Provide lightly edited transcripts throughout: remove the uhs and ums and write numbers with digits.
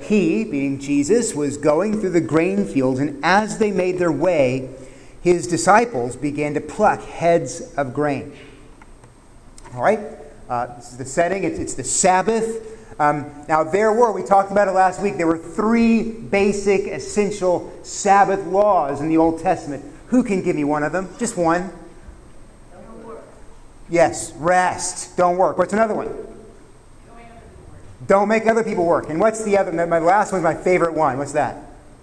He, being Jesus, was going through the grain fields, and as they made their way, his disciples began to pluck heads of grain. All right? This is the setting. It's the Sabbath. Now, we talked about it last week, there were 3 basic, essential Sabbath laws in the Old Testament. Who can give me one of them? Just one. Don't work. Yes, rest. Don't work. What's another one? Don't make other people work. And what's the other? My last one's my favorite one. What's that?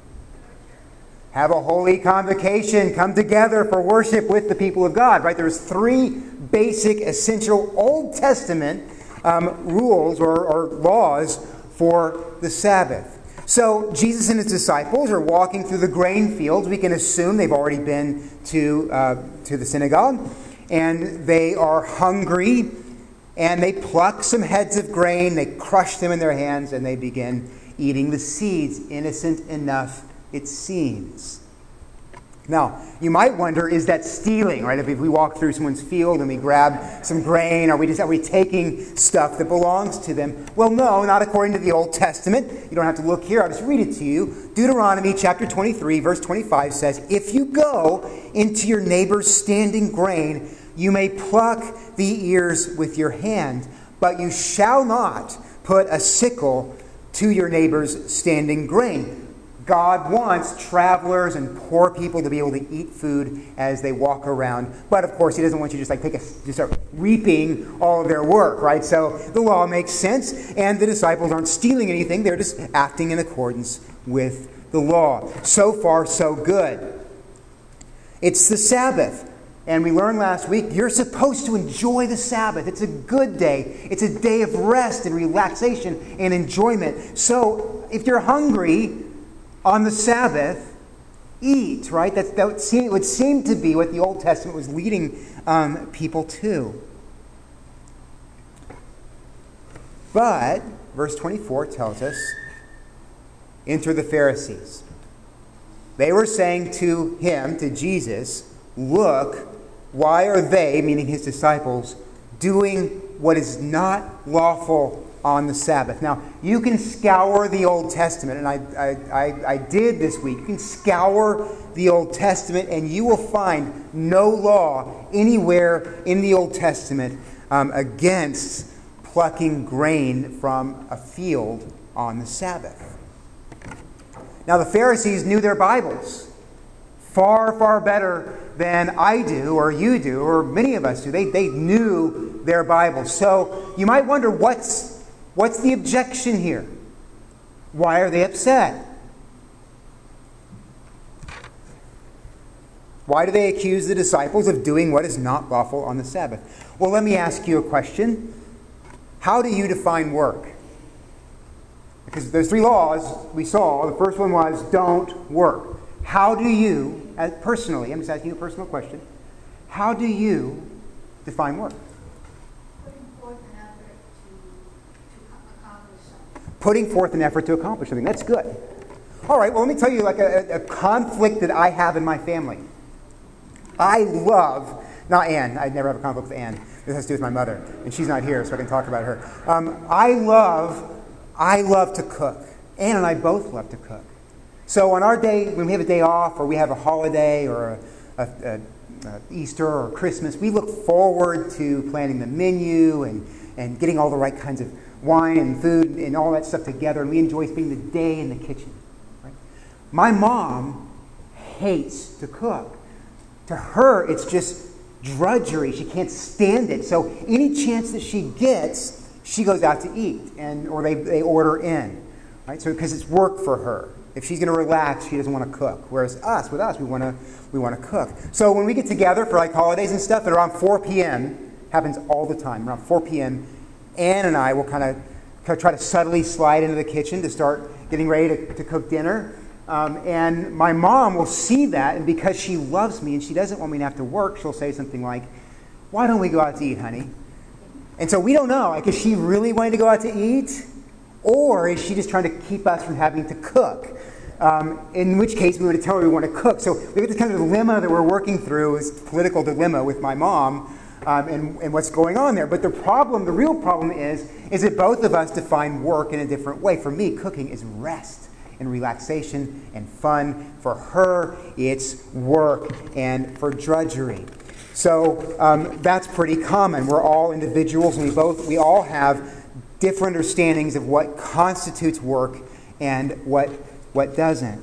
Have a holy convocation. Come together for worship with the people of God. Right? There's 3 basic, essential Old Testament rules or laws for the Sabbath. So Jesus and his disciples are walking through the grain fields. We can assume they've already been to the synagogue, and they are hungry. And they pluck some heads of grain, they crush them in their hands, and they begin eating the seeds. Innocent enough, it seems. Now, you might wonder, is that stealing, right? If we walk through someone's field and we grab some grain, are we taking stuff that belongs to them? Well, no, not according to the Old Testament. You don't have to look here. I'll just read it to you. Deuteronomy chapter 23, verse 25 says, "If you go into your neighbor's standing grain, you may pluck the ears with your hand, but you shall not put a sickle to your neighbor's standing grain." God wants travelers and poor people to be able to eat food as they walk around. But of course, he doesn't want you to just start reaping all of their work, right? So the law makes sense, and the disciples aren't stealing anything. They're just acting in accordance with the law. So far, so good. It's the Sabbath. And we learned last week, you're supposed to enjoy the Sabbath. It's a good day. It's a day of rest and relaxation and enjoyment. So if you're hungry on the Sabbath, eat, right? That would seem to be what the Old Testament was leading people to. But verse 24 tells us, enter the Pharisees. They were saying to him, to Jesus, "Look, why are they," meaning his disciples, "doing what is not lawful on the Sabbath?" Now, you can scour the Old Testament, and I did this week. You can scour the Old Testament, and you will find no law anywhere in the Old Testament against plucking grain from a field on the Sabbath. Now, the Pharisees knew their Bibles far, far better than I do, or you do, or many of us do. They knew their Bibles. So you might wonder, what's the objection here? Why are they upset? Why do they accuse the disciples of doing what is not lawful on the Sabbath? Well, let me ask you a question. How do you define work? Because there's 3 laws we saw. The first one was don't work. How do you, personally, I'm just asking you a personal question, how do you define work? Putting forth an effort to accomplish something. That's good. All right, well, let me tell you a conflict that I have in my family. Not Anne. I never have a conflict with Anne. This has to do with my mother, and she's not here, so I can talk about her. I love to cook. Anne and I both love to cook. So on our day, when we have a day off, or we have a holiday, or a Easter or Christmas, we look forward to planning the menu and getting all the right kinds of wine and food and all that stuff together, and we enjoy spending the day in the kitchen. Right? My mom hates to cook. To her, it's just drudgery. She can't stand it. So any chance that she gets, she goes out to eat, or they order in. Right? So because it's work for her. If she's going to relax, she doesn't want to cook. Whereas with us, we want to cook. So when we get together for holidays and stuff, at around 4 p.m., happens all the time. Around 4 p.m., Anne and I will kind of try to subtly slide into the kitchen to start getting ready to cook dinner. And my mom will see that, and because she loves me and she doesn't want me to have to work, she'll say something like, "Why don't we go out to eat, honey?" And so we don't know. Is she really wanting to go out to eat? Or is she just trying to keep us from having to cook? In which case, we would tell her we want to cook. So we have this kind of dilemma that we're working through, this political dilemma with my mom and what's going on there. But the real problem is that both of us define work in a different way. For me, cooking is rest and relaxation and fun. For her, it's work and for drudgery. So that's pretty common. We're all individuals, and we all have different understandings of what constitutes work and what doesn't.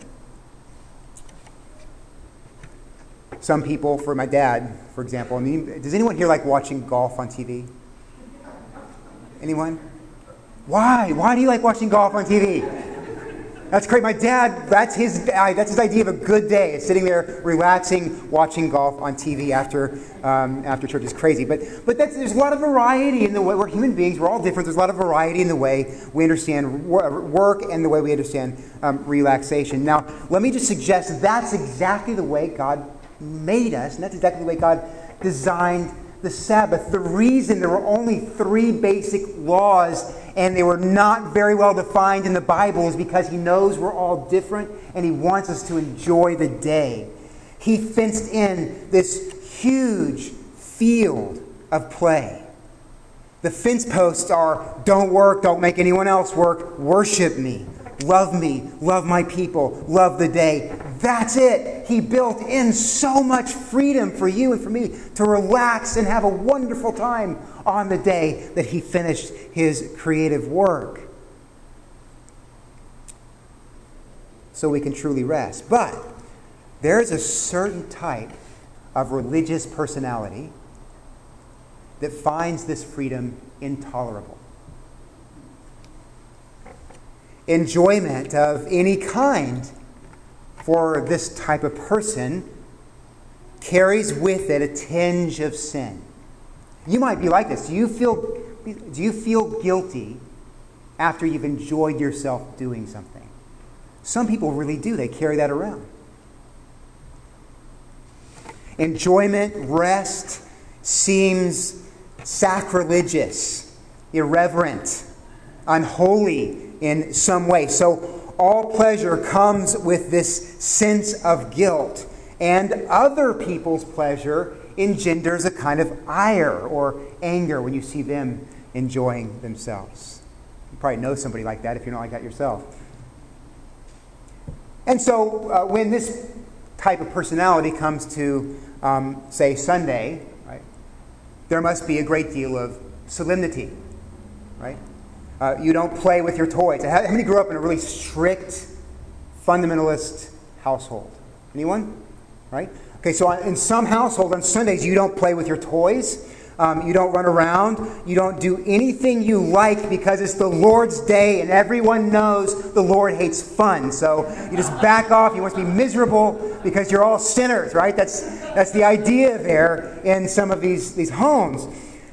Some people, for my dad, for example, does anyone here like watching golf on TV? Anyone? Why? Why do you like watching golf on TV? That's great. My dad, that's his idea of a good day. It's sitting there relaxing, watching golf on TV after church. Is crazy. But there's a lot of variety in the way we're human beings. We're all different. There's a lot of variety in the way we understand work and the way we understand relaxation. Now, let me just suggest that's exactly the way God made us, and that's exactly the way God designed the Sabbath. The reason there were only 3 basic laws and they were not very well defined in the Bible is because He knows we're all different and He wants us to enjoy the day. He fenced in this huge field of play. The fence posts are, don't work, don't make anyone else work, worship me, love my people, love the day. That's it. He built in so much freedom for you and for me to relax and have a wonderful time on the day that He finished His creative work. So we can truly rest. But there's a certain type of religious personality that finds this freedom intolerable. Enjoyment of any kind for this type of person carries with it a tinge of sin. You might be like this. Do you feel guilty after you've enjoyed yourself doing something? Some people really do. They carry that around. Enjoyment, rest, seems sacrilegious, irreverent, unholy in some way. So all pleasure comes with this sense of guilt, and other people's pleasure engenders a kind of ire or anger when you see them enjoying themselves. You probably know somebody like that if you're not like that yourself. And so when this type of personality comes to, say, Sunday, right, there must be a great deal of solemnity, right? You don't play with your toys. How many grew up in a really strict, fundamentalist household? Anyone? Right? Okay, so in some households on Sundays, you don't play with your toys. You don't run around. You don't do anything you like because it's the Lord's day and everyone knows the Lord hates fun. So you just back off. You want to be miserable because you're all sinners, right? That's the idea there in some of these homes.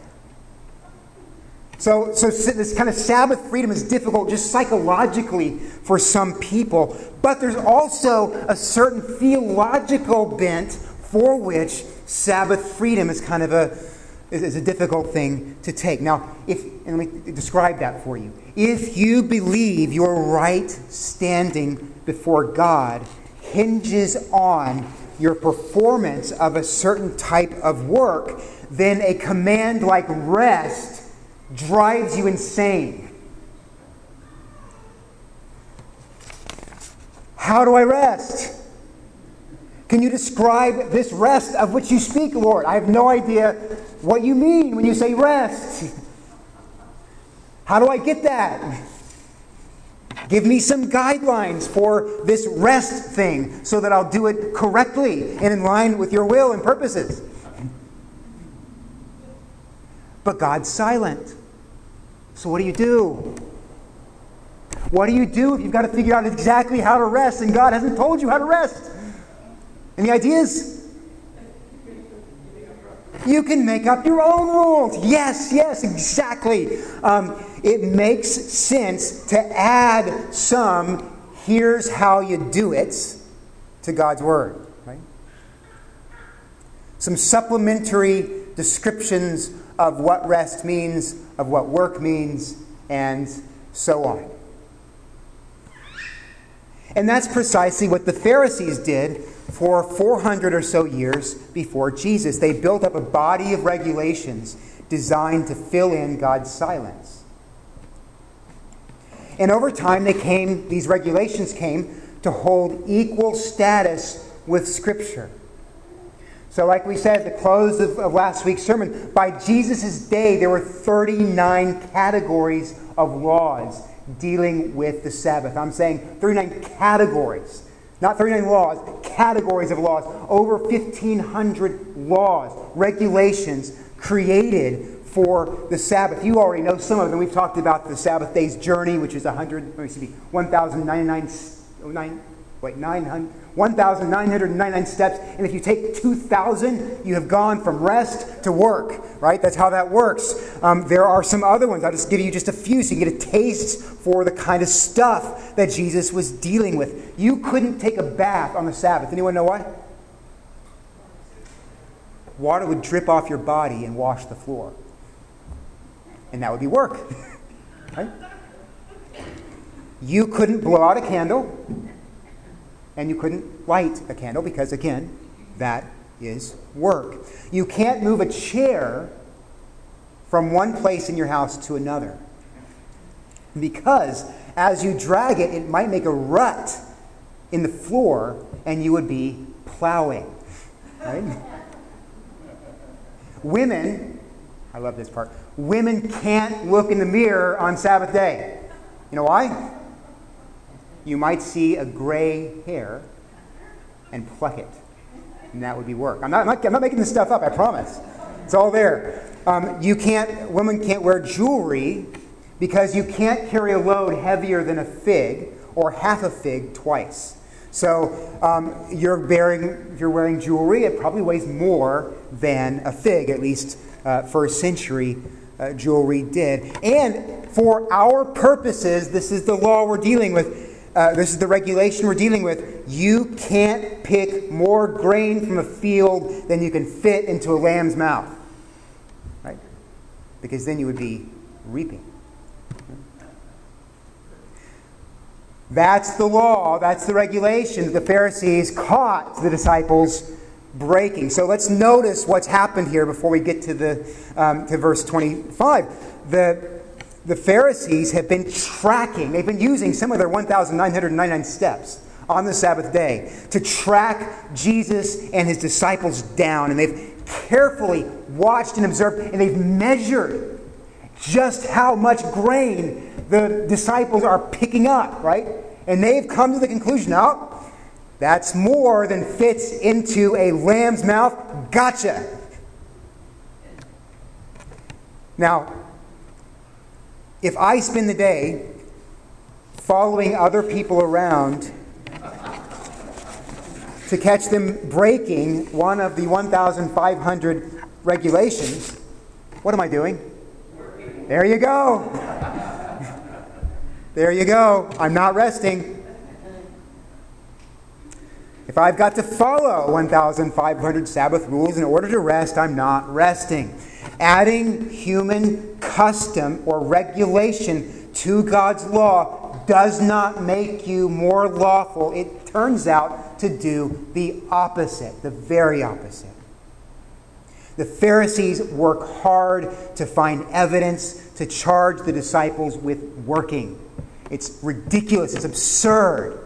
So this kind of Sabbath freedom is difficult just psychologically for some people. But there's also a certain theological bent for which Sabbath freedom is kind of a difficult thing to take. Now, and let me describe that for you. If you believe your right standing before God hinges on your performance of a certain type of work, then a command like rest drives you insane. How do I rest? Can you describe this rest of which you speak, Lord? I have no idea what you mean when you say rest. How do I get that? Give me some guidelines for this rest thing so that I'll do it correctly and in line with your will and purposes. But God's silent. So what do you do? What do you do if you've got to figure out exactly how to rest and God hasn't told you how to rest? Any ideas? You can make up your own rules. Yes, exactly. It makes sense to add some, here's how you do it, to God's Word. Right? Some supplementary descriptions of what rest means, of what work means, and so on. And that's precisely what the Pharisees did for 400 or so years before Jesus. They built up a body of regulations designed to fill in God's silence. And over time, these regulations came to hold equal status with Scripture. So like we said at the close of last week's sermon, by Jesus' day, there were 39 categories of laws dealing with the Sabbath. I'm saying 39 categories, not 39 laws, categories of laws. Over 1,500 laws, regulations created for the Sabbath. You already know some of them. We've talked about the Sabbath day's journey, which is 1,999 steps. And if you take 2,000, you have gone from rest to work, right? That's how that works. There are some other ones. I'll just give you just a few so you get a taste for the kind of stuff that Jesus was dealing with. You couldn't take a bath on the Sabbath. Anyone know why? Water would drip off your body and wash the floor. And that would be work. Right? You couldn't blow out a candle. And you couldn't light a candle because, again, that is work. You can't move a chair from one place in your house to another. Because as you drag it, it might make a rut in the floor and you would be plowing. Right? Women, I love this part, women can't look in the mirror on Sabbath day. You know why? You might see a gray hair and pluck it. And that would be work. I'm not making this stuff up, I promise. It's all there. Women can't wear jewelry because you can't carry a load heavier than a fig or half a fig twice. So if you're wearing jewelry, it probably weighs more than a fig, at least first century jewelry did. And for our purposes, this is the law we're dealing with. This is the regulation we're dealing with. You can't pick more grain from a field than you can fit into a lamb's mouth. Right? Because then you would be reaping. That's the law. That's the regulation that the Pharisees caught the disciples breaking. So let's notice what's happened here before we get to to verse 25. The Pharisees have been tracking, they've been using some of their 1,999 steps on the Sabbath day to track Jesus and his disciples down. And they've carefully watched and observed, and they've measured just how much grain the disciples are picking up, right? And they've come to the conclusion, now, that's more than fits into a lamb's mouth. Gotcha. Now, if I spend the day following other people around to catch them breaking one of the 1,500 regulations, what am I doing? There you go. There you go. I'm not resting. If I've got to follow 1,500 Sabbath rules in order to rest, I'm not resting. Adding human custom or regulation to God's law does not make you more lawful. It turns out to do the opposite, the very opposite. The Pharisees work hard to find evidence to charge the disciples with working. It's ridiculous. It's absurd.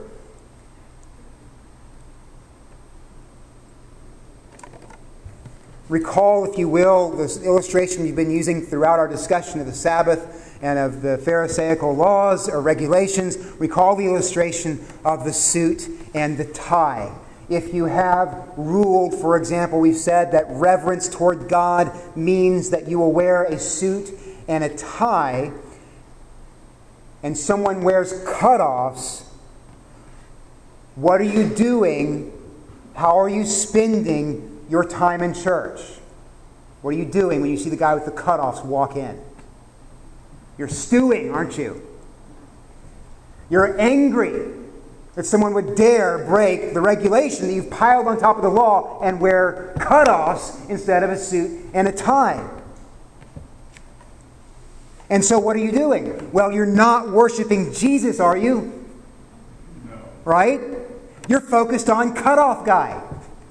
Recall, if you will, this illustration we've been using throughout our discussion of the Sabbath and of the Pharisaical laws or regulations. Recall the illustration of the suit and the tie. If you have ruled, for example, we've said that reverence toward God means that you will wear a suit and a tie, and someone wears cutoffs, what are you doing? How are you spending your time in church? What are you doing when you see the guy with the cutoffs walk in? You're stewing, aren't you? You're angry that someone would dare break the regulation that you've piled on top of the law and wear cutoffs instead of a suit and a tie. And so what are you doing? Well, you're not worshiping Jesus, are you? No. Right? You're focused on cutoff guy.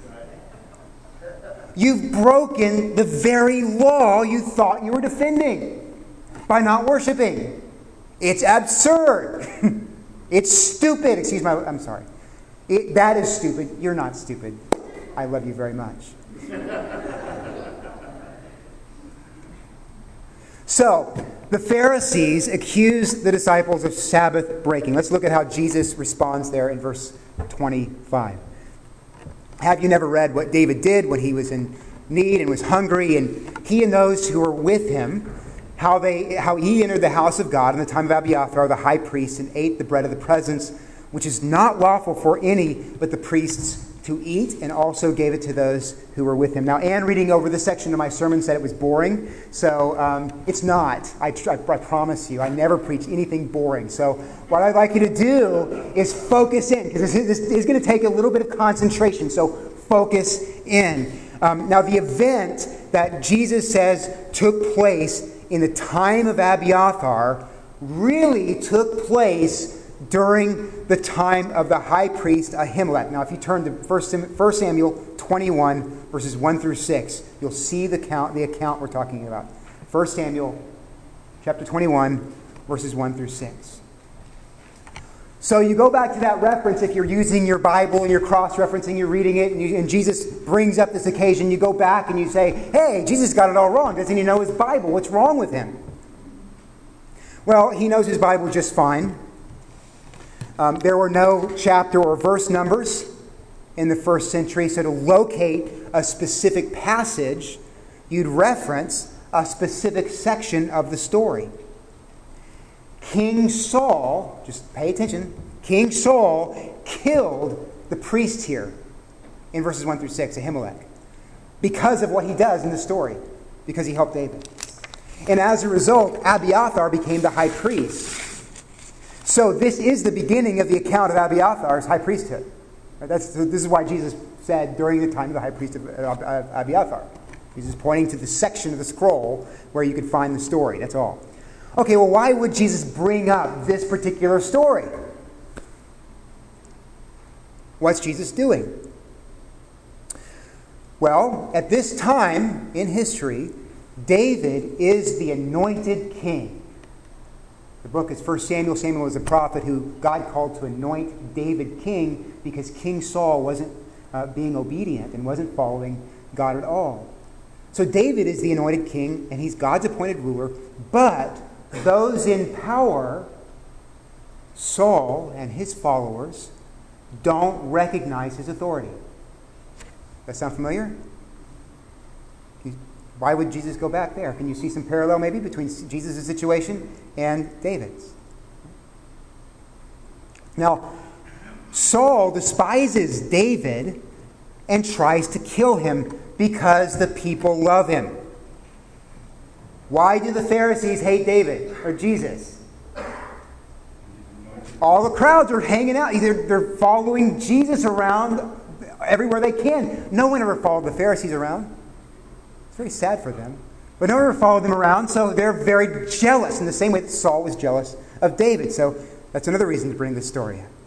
You've broken the very law you thought you were defending by not worshiping. It's absurd. It's stupid. Excuse my, I'm sorry. That is stupid. You're not stupid. I love you very much. So, the Pharisees accused the disciples of Sabbath breaking. Let's look at how Jesus responds there in verse 25. Have you never read what David did when he was in need and was hungry, and he and those who were with him, how he entered the house of God in the time of Abiathar, the high priest, and ate the bread of the presence, which is not lawful for any but the priests to eat, and also gave it to those who were with him. Now, Ann, reading over this section of my sermon, said it was boring. So it's not. I promise you. I never preach anything boring. So what I'd like you to do is focus in, because this is going to take a little bit of concentration. So focus in. Now, the event that Jesus says took place in the time of Abiathar really took place during the time of the high priest Ahimelech. Now, if you turn to 1 Samuel 21, verses 1 through 6, you'll see the account we're talking about. 1 Samuel chapter 21, verses 1 through 6. So you go back to that reference if you're using your Bible and you're cross-referencing, you're reading it, and Jesus brings up this occasion. You go back and you say, hey, Jesus got it all wrong. Doesn't he know his Bible? What's wrong with him? Well, he knows his Bible just fine. There were no chapter or verse numbers in the first century, so to locate a specific passage, you'd reference a specific section of the story. King Saul, just pay attention, King Saul killed the priest here in verses 1 through 6, Ahimelech, because of what he does in the story, because he helped David. And as a result, Abiathar became the high priest. So this is the beginning of the account of Abiathar's high priesthood. This is why Jesus said during the time of the high priest of Abiathar. He's just pointing to the section of the scroll where you could find the story. That's all. Okay, well, why would Jesus bring up this particular story? What's Jesus doing? Well, at this time in history, David is the anointed king. The book is 1 Samuel. Samuel was a prophet who God called to anoint David king because King Saul wasn't being obedient and wasn't following God at all. So David is the anointed king, and he's God's appointed ruler. But those in power, Saul and his followers, don't recognize his authority. That sound familiar? Why would Jesus go back there? Can you see some parallel maybe between Jesus' situation and David's? Now, Saul despises David and tries to kill him because the people love him. Why do the Pharisees hate David or Jesus? All the crowds are hanging out. Either they're following Jesus around everywhere they can. No one ever followed the Pharisees around. It's very sad for them. But no one ever followed them around, so they're very jealous in the same way that Saul was jealous of David. So that's another reason to bring this story up.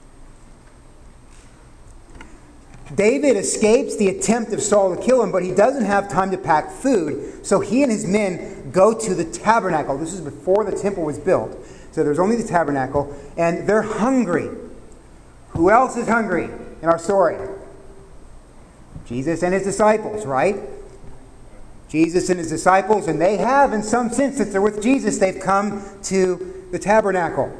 David escapes the attempt of Saul to kill him, but he doesn't have time to pack food. So he and his men go to the tabernacle. This is before the temple was built. So there's only the tabernacle. And they're hungry. Who else is hungry in our story? Jesus and his disciples, right? Jesus and his disciples, and they have, in some sense, since they're with Jesus, they've come to the tabernacle.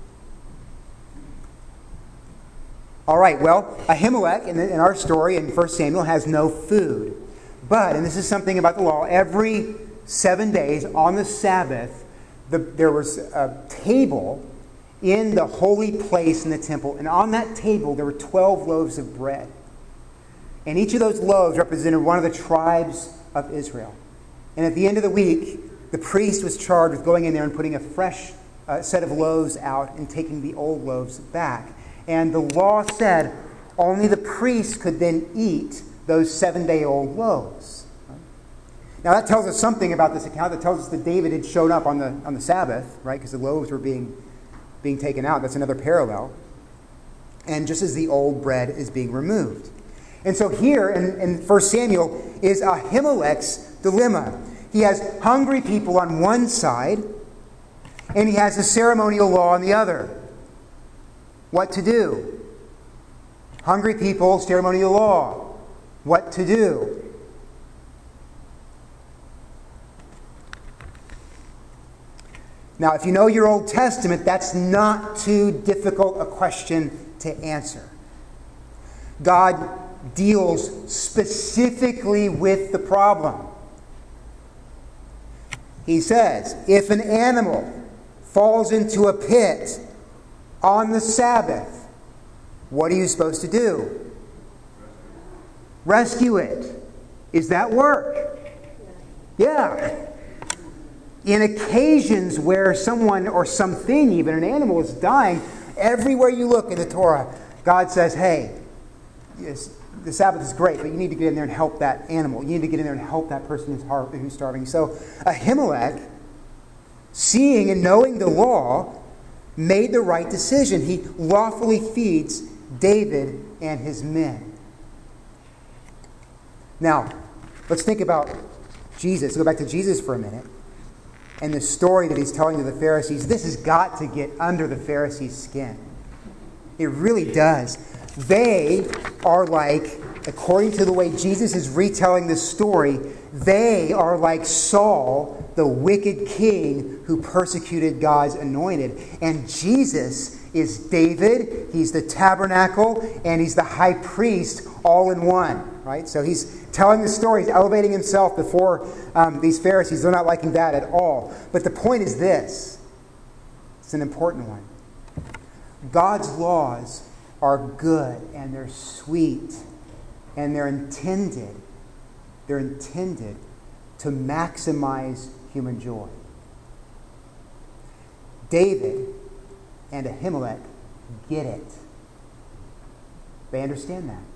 All right, well, Ahimelech in our story in 1 Samuel has no food. But, and this is something about the law, every 7 days on the Sabbath, there was a table in the holy place in the temple. And on that table, there were 12 loaves of bread. And each of those loaves represented one of the tribes of Israel. And at the end of the week, the priest was charged with going in there and putting a fresh set of loaves out and taking the old loaves back. And the law said only the priest could then eat those 7-day-old loaves. Now that tells us something about this account. That tells us that David had shown up on the Sabbath, right? Because the loaves were being taken out. That's another parallel. and just as the old bread is being removed. And so here in 1 Samuel is Ahimelech's dilemma. He has hungry people on one side, and he has the ceremonial law on the other. What to do? Hungry people, ceremonial law. What to do? Now, if you know your Old Testament, that's not too difficult a question to answer. God deals specifically with the problem. He says, if an animal falls into a pit on the Sabbath, what are you supposed to do? Rescue it. Is that work? Yeah. In occasions where someone or something, even an animal, is dying, everywhere you look in the Torah, God says, hey, yes, the Sabbath is great, but you need to get in there and help that animal. You need to get in there and help that person who's starving. So Ahimelech, seeing and knowing the law, made the right decision. He lawfully feeds David and his men. Now, let's think about Jesus. Let's go back to Jesus for a minute. And the story that he's telling to the Pharisees, this has got to get under the Pharisees' skin. It really does. They are like, according to the way Jesus is retelling this story, they are like Saul, the wicked king who persecuted God's anointed. And Jesus is David, he's the tabernacle, and he's the high priest all in one. Right? So he's telling the story, he's elevating himself before these Pharisees. They're not liking that at all. But the point is this. It's an important one. God's laws are good and they're sweet and they're intended to maximize human joy. David and Ahimelech get it. They understand that.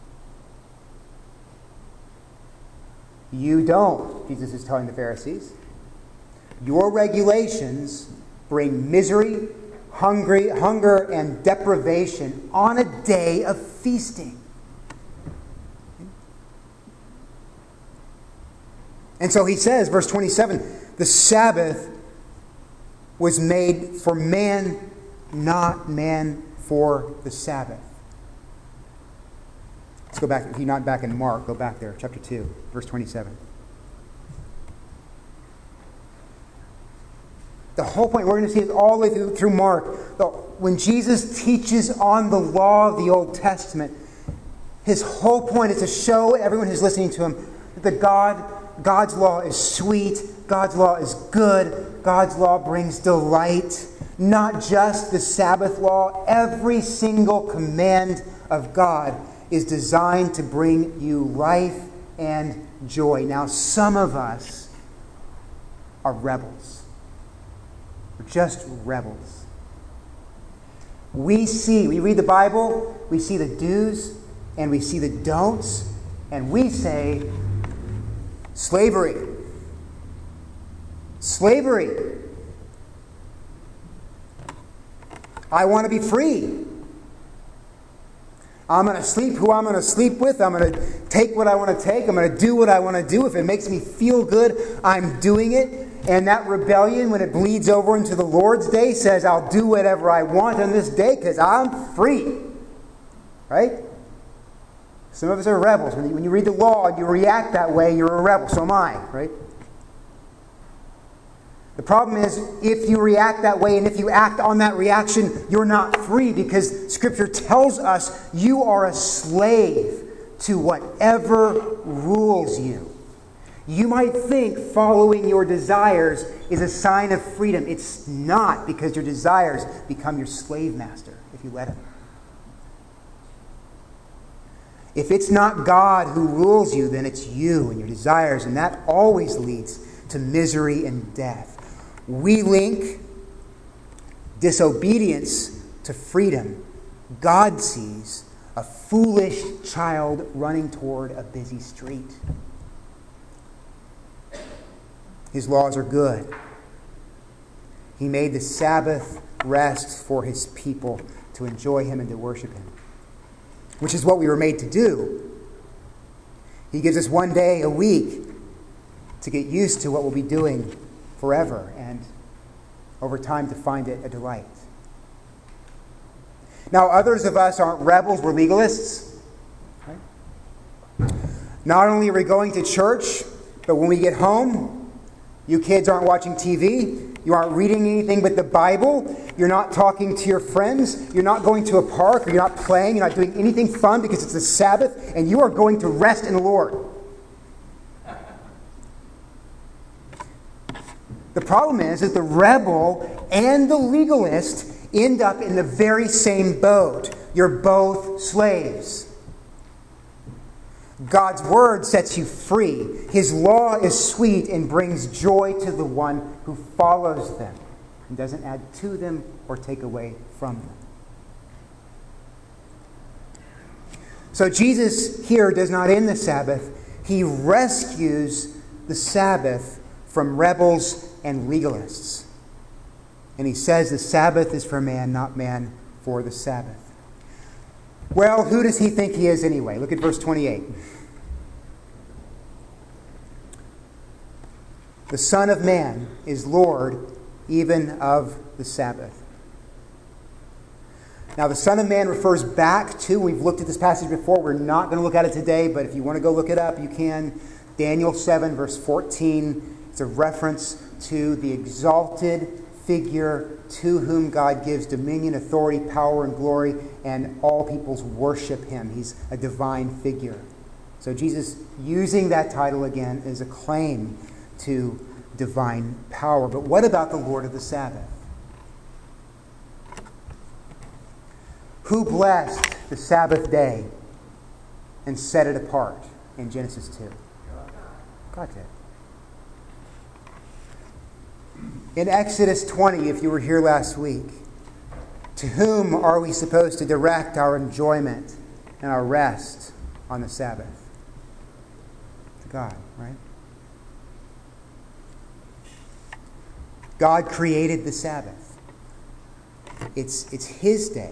You don't, Jesus is telling the Pharisees. Your regulations bring misery, hunger, and deprivation on a day of feasting. And so he says, verse 27, the Sabbath was made for man, not man for the Sabbath. Let's go back. If you're not back in Mark, go back there. Chapter 2, verse 27. The whole point, we're going to see it all the way through Mark. When Jesus teaches on the law of the Old Testament, his whole point is to show everyone who's listening to him that God's law is sweet, God's law is good, God's law brings delight. Not just the Sabbath law, every single command of God is designed to bring you life and joy. Now, some of us are rebels. We're just rebels. We read the Bible, we see the do's, and we see the don'ts, and we say, slavery. Slavery. I want to be free. I'm going to sleep who I'm going to sleep with. I'm going to take what I want to take. I'm going to do what I want to do. If it makes me feel good, I'm doing it. And that rebellion, when it bleeds over into the Lord's day, says, I'll do whatever I want on this day because I'm free. Right? Some of us are rebels. When you read the law and you react that way, you're a rebel. So am I. Right? The problem is, if you react that way and if you act on that reaction, you're not free because Scripture tells us you are a slave to whatever rules you. You might think following your desires is a sign of freedom. It's not, because your desires become your slave master if you let them. If it's not God who rules you, then it's you and your desires, and that always leads to misery and death. We link disobedience to freedom. God sees a foolish child running toward a busy street. His laws are good. He made the Sabbath rest for his people to enjoy him and to worship him, which is what we were made to do. He gives us one day a week to get used to what we'll be doing forever and over time to find it a delight. Now, others of us aren't rebels, we're legalists. Right? Not only are we going to church, but when we get home, you kids aren't watching TV, you aren't reading anything but the Bible, you're not talking to your friends, you're not going to a park, or you're not playing, you're not doing anything fun because it's the Sabbath, and you are going to rest in the Lord. The problem is that the rebel and the legalist end up in the very same boat. You're both slaves. God's word sets you free. His law is sweet and brings joy to the one who follows them and doesn't add to them or take away from them. So Jesus here does not end the Sabbath. He rescues the Sabbath from rebels and legalists. And he says the Sabbath is for man, not man for the Sabbath. Well, who does he think he is anyway? Look at verse 28. The Son of Man is Lord even of the Sabbath. Now, the Son of Man refers back to, we've looked at this passage before, we're not going to look at it today, but if you want to go look it up, you can. Daniel 7, verse 14. It's a reference to the exalted figure to whom God gives dominion, authority, power, and glory, and all peoples worship him. He's a divine figure. So Jesus using that title again is a claim to divine power. But what about the Lord of the Sabbath? Who blessed the Sabbath day and set it apart in Genesis 2? God did. In Exodus 20, if you were here last week, to whom are we supposed to direct our enjoyment and our rest on the Sabbath? To God, right? God created the Sabbath. It's His day.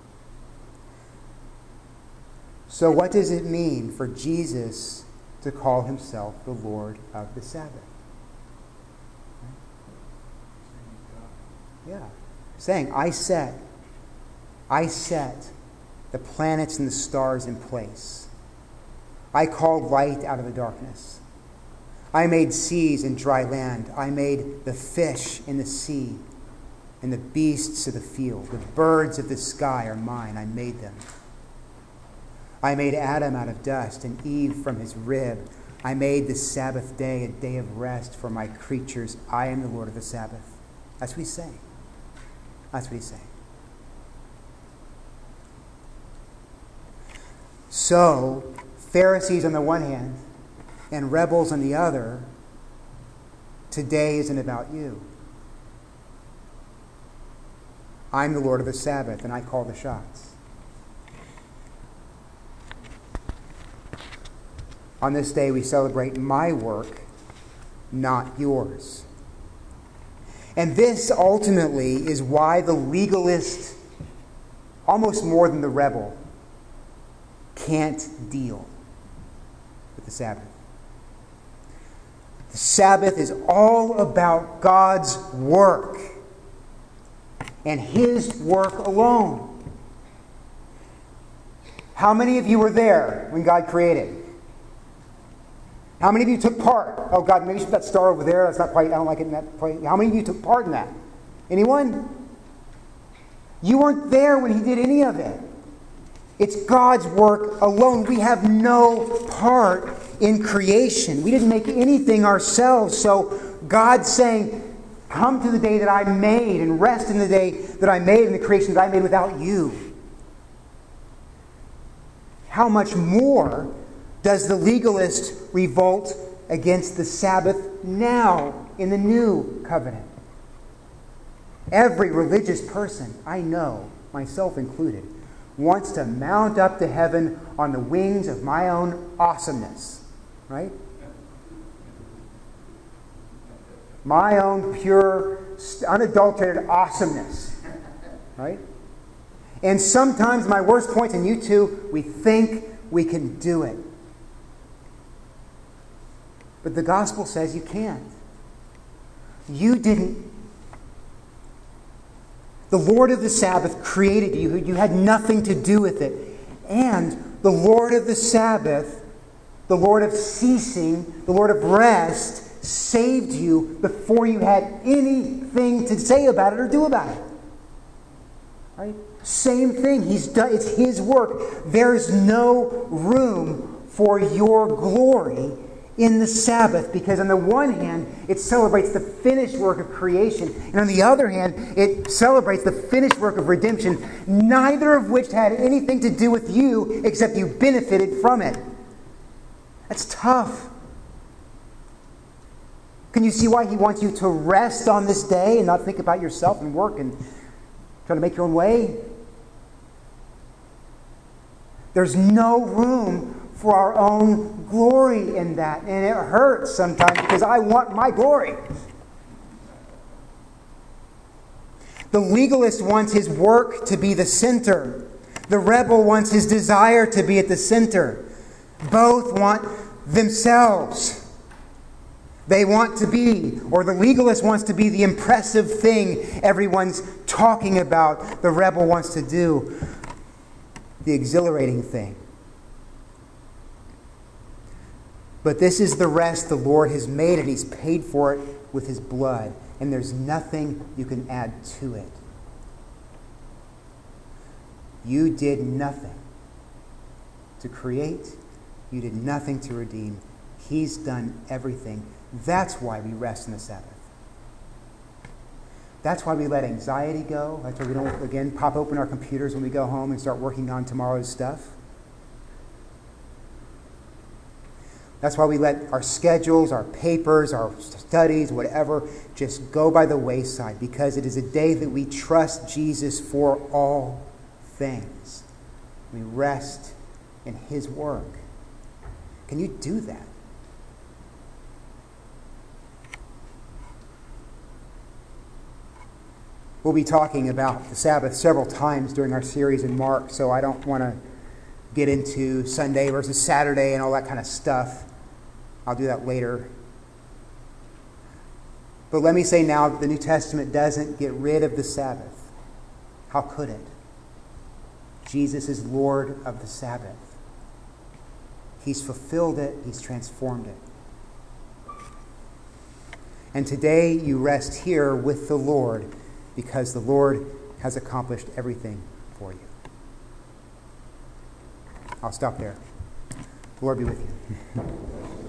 So what does it mean for Jesus to call himself the Lord of the Sabbath? Yeah. Saying, I set the planets and the stars in place. I called light out of the darkness. I made seas and dry land. I made the fish in the sea and the beasts of the field. The birds of the sky are mine. I made them. I made Adam out of dust and Eve from his rib. I made the Sabbath day a day of rest for my creatures. I am the Lord of the Sabbath. That's what he's saying. That's what he's saying. So, Pharisees on the one hand and rebels on the other, today isn't about you. I'm the Lord of the Sabbath, and I call the shots. On this day, we celebrate my work, not yours. And this ultimately is why the legalist, almost more than the rebel, can't deal with the Sabbath. The Sabbath is all about God's work and His work alone. How many of you were there when God created? How many of you took part? Oh, God, maybe you should put that star over there. That's not quite, I don't like it in that place. How many of you took part in that? Anyone? You weren't there when He did any of it. It's God's work alone. We have no part in creation. We didn't make anything ourselves. So God's saying, come to the day that I made and rest in the day that I made and the creation that I made without you. How much more does the legalist revolt against the Sabbath now in the new covenant? Every religious person I know, myself included, wants to mount up to heaven on the wings of my own awesomeness, right? My own pure, unadulterated awesomeness, right? And sometimes my worst points, and you too, we think we can do it. But the gospel says you can't. You didn't. The Lord of the Sabbath created you. You had nothing to do with it. And the Lord of the Sabbath, the Lord of ceasing, the Lord of rest, saved you before you had anything to say about it or do about it. Right? Same thing. He's done. It's His work. There's no room for your glory in the Sabbath, because on the one hand, it celebrates the finished work of creation, and on the other hand, it celebrates the finished work of redemption, neither of which had anything to do with you except you benefited from it. That's tough. Can you see why He wants you to rest on this day and not think about yourself and work and try to make your own way? There's no room for our own glory in that. And it hurts sometimes because I want my glory. The legalist wants his work to be the center. The rebel wants his desire to be at the center. Both want themselves. They want to be, or the legalist wants to be the impressive thing everyone's talking about. The rebel wants to do the exhilarating thing. But this is the rest the Lord has made, and He's paid for it with His blood. And there's nothing you can add to it. You did nothing to create. You did nothing to redeem. He's done everything. That's why we rest in the Sabbath. That's why we let anxiety go. That's why we don't, again, pop open our computers when we go home and start working on tomorrow's stuff. That's why we let our schedules, our papers, our studies, whatever, just go by the wayside, because it is a day that we trust Jesus for all things. We rest in His work. Can you do that? We'll be talking about the Sabbath several times during our series in Mark, so I don't want to get into Sunday versus Saturday and all that kind of stuff. I'll do that later. But let me say now that the New Testament doesn't get rid of the Sabbath. How could it? Jesus is Lord of the Sabbath. He's fulfilled it. He's transformed it. And today you rest here with the Lord because the Lord has accomplished everything for you. I'll stop there. The Lord be with you.